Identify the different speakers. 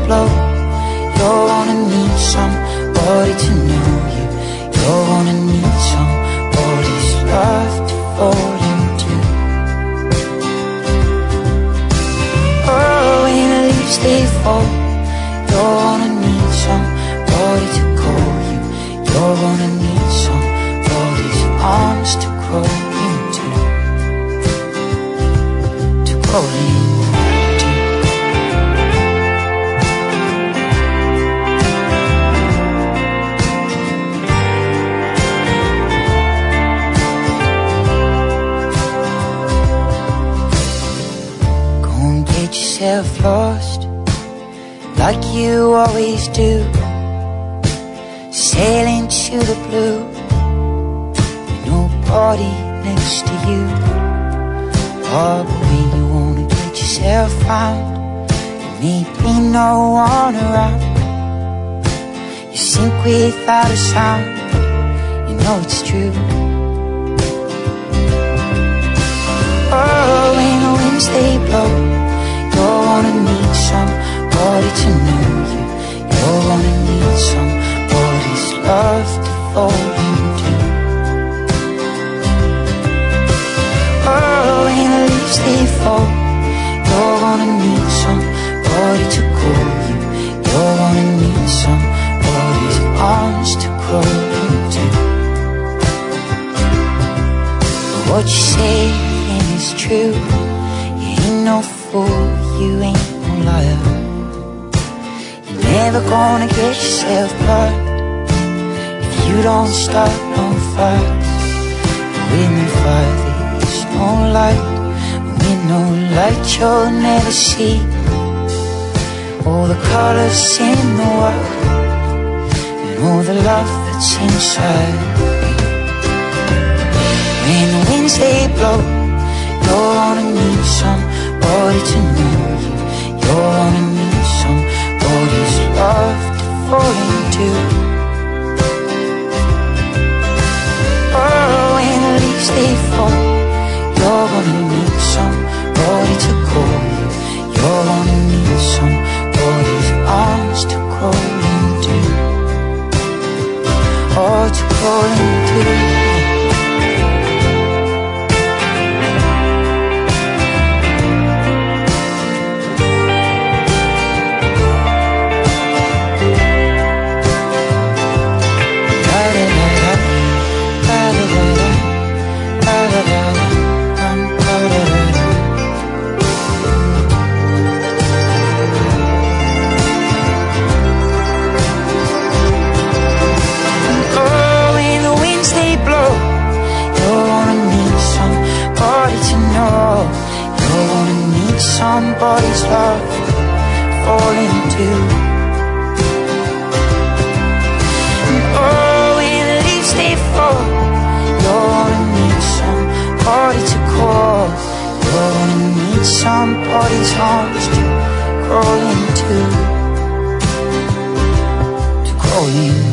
Speaker 1: blow, you're gonna need somebody to know you. You're gonna need somebody's love to fall into. Oh, when the leaves they fall, you're gonna need somebody to call you. You're gonna need somebody's arms to crawl into. To crawl into. Yourself lost like you always do, sailing to the blue with nobody next to you. Oh, but when you wanna get yourself found, there may be no one around. You sink without a sound, you know it's true. Oh, when the winds they blow, you're gonna need somebody to know you. You're gonna need somebody's love to fall into. Oh, when the leaves they fall, you're gonna need somebody to call you. You're gonna need somebody's arms to crawl into. But what you say is true, you ain't no fool, you ain't no liar. You're never gonna get yourself plugged if you don't start no fires. With no fire there's no light, with no light you'll never see all the colors in the world and all the love that's inside. When the winds they blow, you're gonna need somebody to know you. You're gonna need somebody's love to fall into. Oh, when the leaves they fall, you're gonna need somebody to call you. You're gonna need somebody's arms to crawl into. Oh, to crawl into. Somebody's love fall into. And oh, when the leaves they fall, you're gonna need somebody to call. You're gonna need somebody's arms to crawl into. To crawl into.